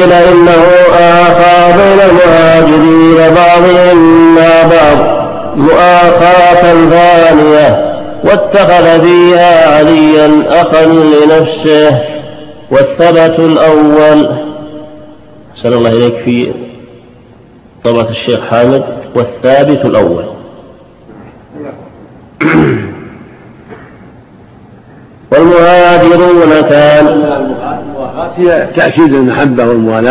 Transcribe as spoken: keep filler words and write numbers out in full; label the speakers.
Speaker 1: وقيل إنه آخى بين المهاجرين بعضهم مع بعض مؤاخاة ثانية، واتخذ فيها عليا أخا لنفسه. والثبت الأول صلى الله إليك في طبعة الشيخ حامد والثابت الأول. والمهاجرون كان
Speaker 2: هي تأكيد المحبة والموالاة